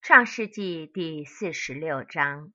创世纪第46章。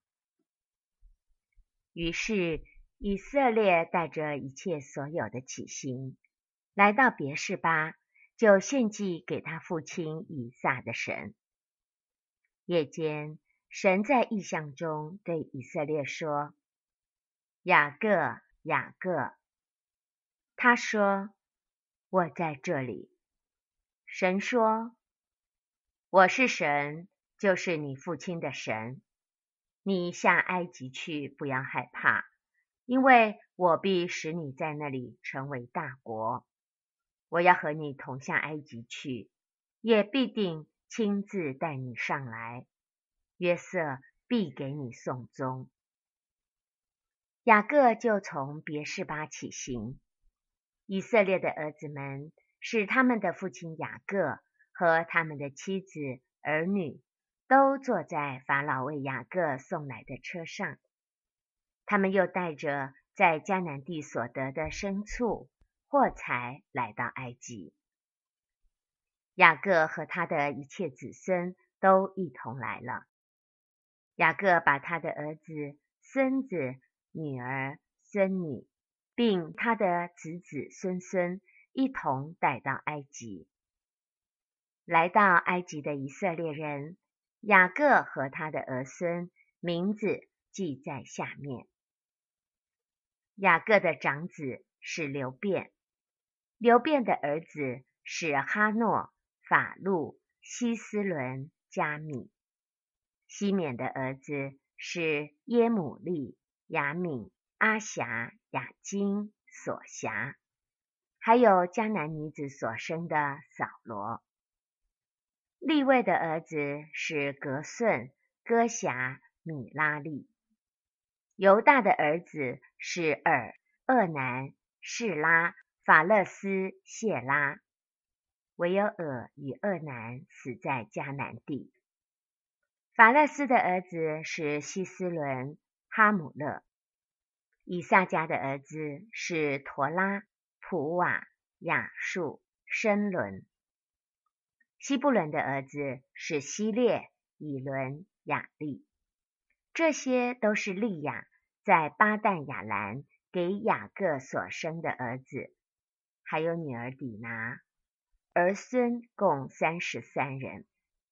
于是以色列带着一切所有的起行，来到别是巴，就献祭给他父亲以撒的神。夜间，神在异象中对以色列说：雅各，雅各。他说：我在这里。神说：我是神，就是你父亲的神。你下埃及去，不要害怕，因为我必使你在那里成为大国。我要和你同下埃及去，也必定亲自带你上来。约瑟必给你送终。雅各就从别是巴起行。以色列的儿子们使他们的父亲雅各和他们的妻子、儿女都坐在法老为雅各送来的车上。他们又带着在迦南地所得的牲畜、货财来到埃及。雅各和他的一切子孙都一同来了。雅各把他的儿子、孙子、女儿、孙女，并他的子子孙孙一同带到埃及。来到埃及的以色列人，雅各和他的儿孙名字记在下面。雅各的长子是流便，流便的儿子是哈诺、法路、希斯伦、加米。西缅的儿子是耶母利、雅敏、阿辖、雅金、索辖，还有迦南女子所生的扫罗。利未的儿子是革顺、哥辖、米拉利。犹大的儿子是尔、厄南、示拉、法勒斯、谢拉。唯有尔与厄南死在迦南地。法勒斯的儿子是希斯伦、哈姆勒。以萨迦的儿子是陀拉、普瓦、亚述、申伦。西布伦的儿子是希列、以伦、雅利。这些都是利亚在巴旦亚兰给雅各所生的儿子，还有女儿底拿，儿孙共33人。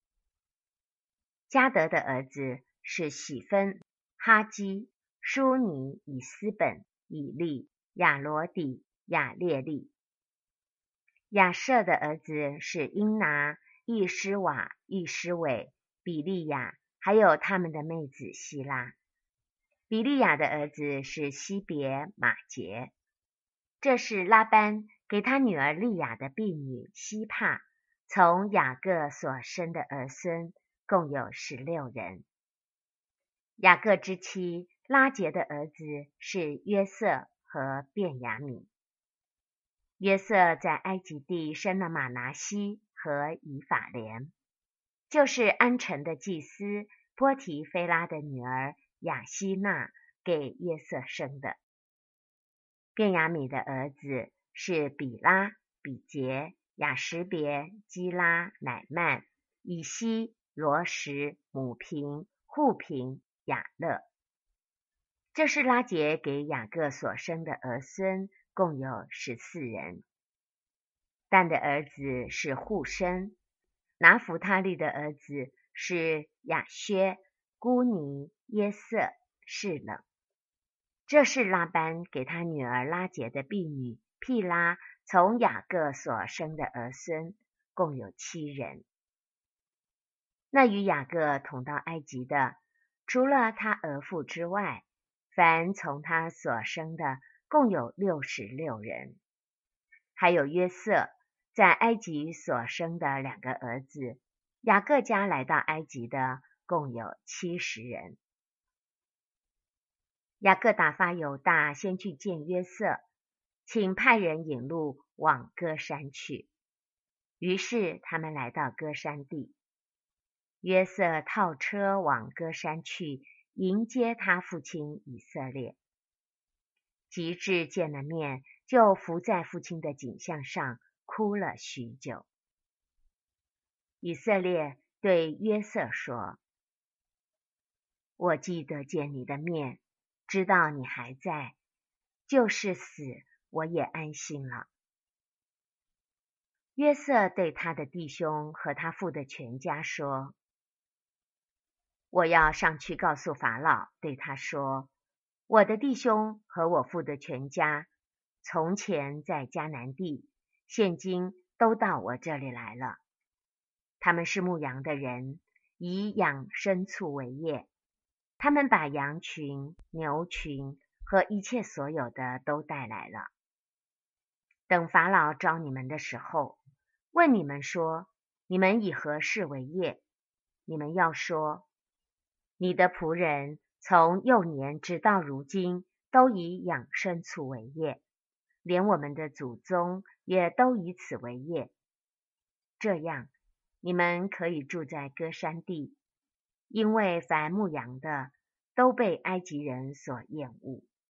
迦得的儿子是喜分、哈基、舒尼、以斯本、以利、亚罗底、亚列利。亚设的儿子是因拿、易施瓦、易施伟、比利亚，还有他们的妹子希拉。比利亚的儿子是西别、马杰。这是拉班给他女儿利亚的婢女希帕从雅各所生的儿孙，共有16人。雅各之妻拉结的儿子是约瑟和便雅悯。约瑟在埃及地生了马拿西和以法莲，就是安城的祭司波提菲拉的女儿亚希娜给约瑟生的。便雅悯的儿子是比拉、比杰、雅什别、基拉、乃曼、以西、罗什、母平、户平、雅勒。这是拉结给雅各所生的儿孙，共有14人。但的儿子是户生。拿弗他利的儿子是亚薛、孤尼、耶色、示冷。这是拉班给他女儿拉结的婢女毗拉从雅各所生的儿孙，共有7人。那与雅各同到埃及的，除了他儿妇之外，凡从他所生的，共有66人。还有约瑟在埃及所生的2个儿子，雅各家来到埃及的，共有70人。雅各打发犹大先去见约瑟，请派人引路往歌山去。于是他们来到歌山地。约瑟套车往歌山去，迎接他父亲以色列。及至见了面，就伏在父亲的颈项上，哭了许久。以色列对约瑟说：我既得见你的面，知道你还在，就是死，我也安心了。约瑟对他的弟兄和他父的全家说：我要上去告诉法老，对他说，我的弟兄和我父的全家，从前在迦南地，现今都到我这里来了。他们是牧羊的人，以养牲畜为业。他们把羊群、牛群和一切所有的都带来了。等法老招你们的时候，问你们说，你们以何事为业？你们要说，你的仆人从幼年直到如今，都以养牲畜为业，连我们的祖宗也都以此为业。这样，你们可以住在歌珊地，因为凡牧羊的都被埃及人所厌恶。